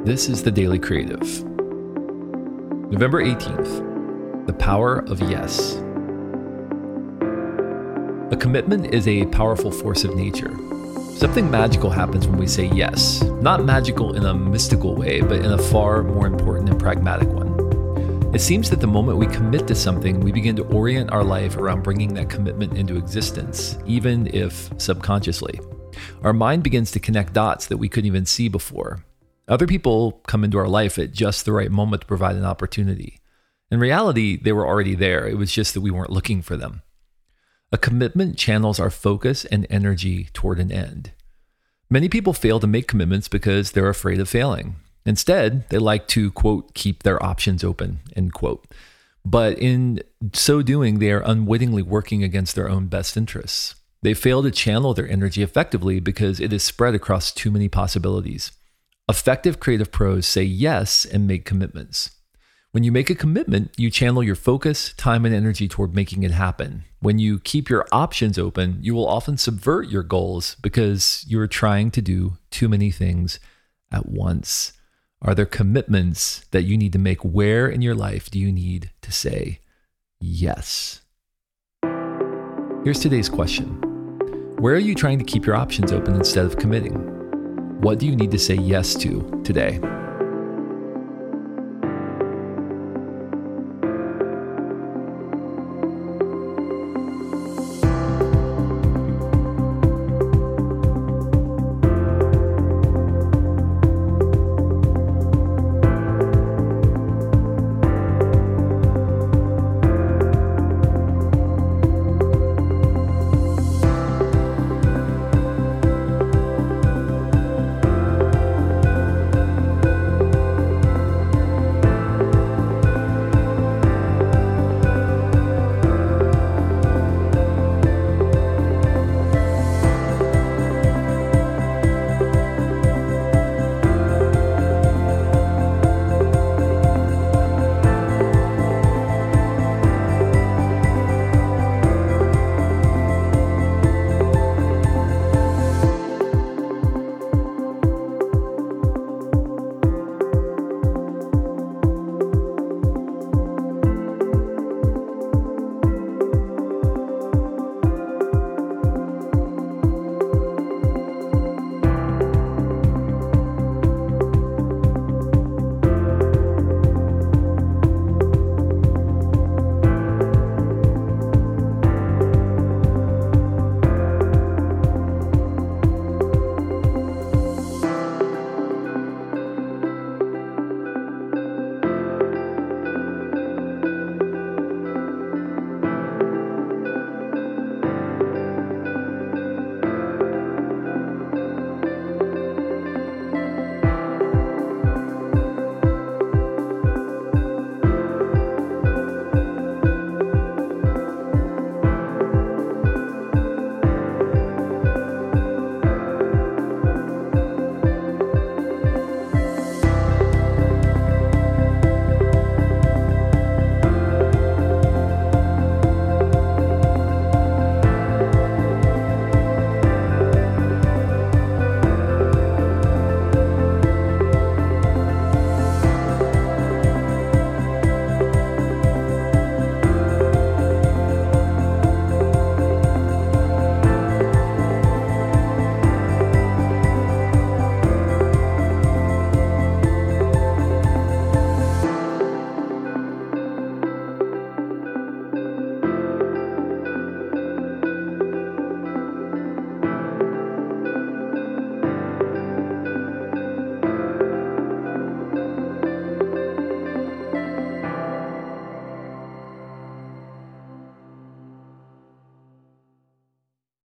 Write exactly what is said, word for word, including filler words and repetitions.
This is The Daily Creative. November eighteenth, the power of yes. A commitment is a powerful force of nature. Something magical happens when we say yes. Not magical in a mystical way, but in a far more important and pragmatic one. It seems that the moment we commit to something, we begin to orient our life around bringing that commitment into existence, even if subconsciously. Our mind begins to connect dots that we couldn't even see before. Other people come into our life at just the right moment to provide an opportunity. In reality, they were already there. It was just that we weren't looking for them. A commitment channels our focus and energy toward an end. Many people fail to make commitments because they're afraid of failing. Instead, they like to, quote, keep their options open, end quote. But in so doing, they are unwittingly working against their own best interests. They fail to channel their energy effectively because it is spread across too many possibilities. Effective creative pros say yes and make commitments. When you make a commitment, you channel your focus, time, and energy toward making it happen. When you keep your options open, you will often subvert your goals because you are trying to do too many things at once. Are there commitments that you need to make? Where in your life do you need to say yes? Here's today's question. Where are you trying to keep your options open instead of committing? What do you need to say yes to today?